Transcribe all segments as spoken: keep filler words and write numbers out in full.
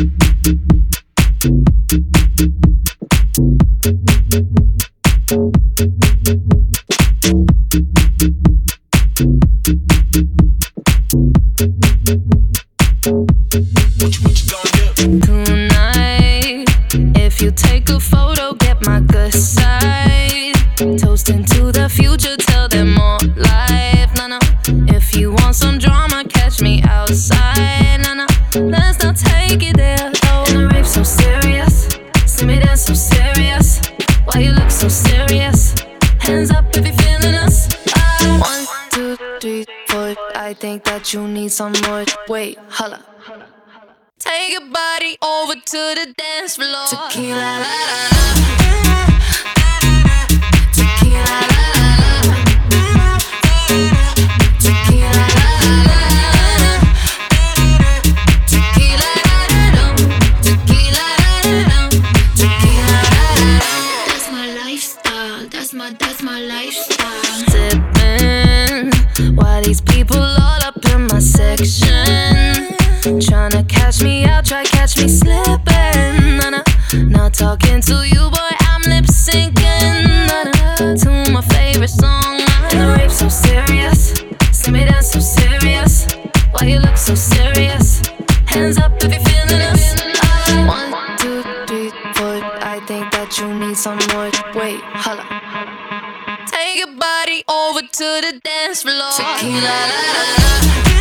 Tonight, if you take a photo, get my good side. Toasting to the future, tell them more life. No, no. If you want some drama, catch me outside. No, no. Let's not take it there, though. And the rape so serious. See me dance so serious. Why you look so serious? Hands up if you're feeling us. I One, two, three, four. I think that you need some more. Wait, holla. Take your body over to the dance floor. Tequila, la, la, la. Tequila, la, la, la. Tequila, la, la, la. Tequila, la, la, la. Tequila, la, la, la. Tequila, la, la, la. That's my lifestyle. That's my, that's my lifestyle. Sipping while these people all up in my section. Tryna catch me out, try catch me slipping. Nah, nah. Not talking to you, boy, I'm lip syncing. Nah, nah. To my favorite song. And the rape so serious. See me dance so serious. Why you look so serious? Hands up if you're feeling us. One, two, three, four. I think that you need some more. Wait, holla. Take your body over to the dance floor. Tequila, la, la, la.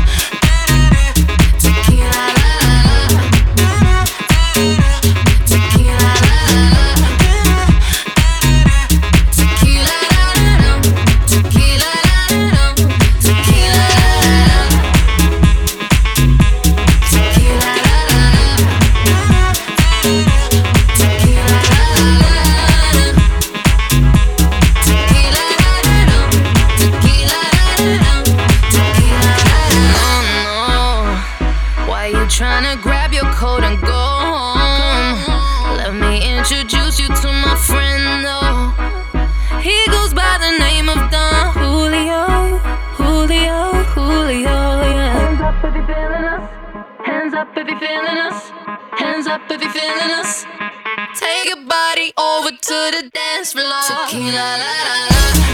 Tryna grab your coat and go home. Let me introduce you to my friend, though. He goes by the name of Don Julio. Julio, Julio, yeah. Hands up if you're feeling us. Hands up if you're feeling us. Hands up if you're feeling us. Take your body over to the dance floor. Tequila, la, la, la.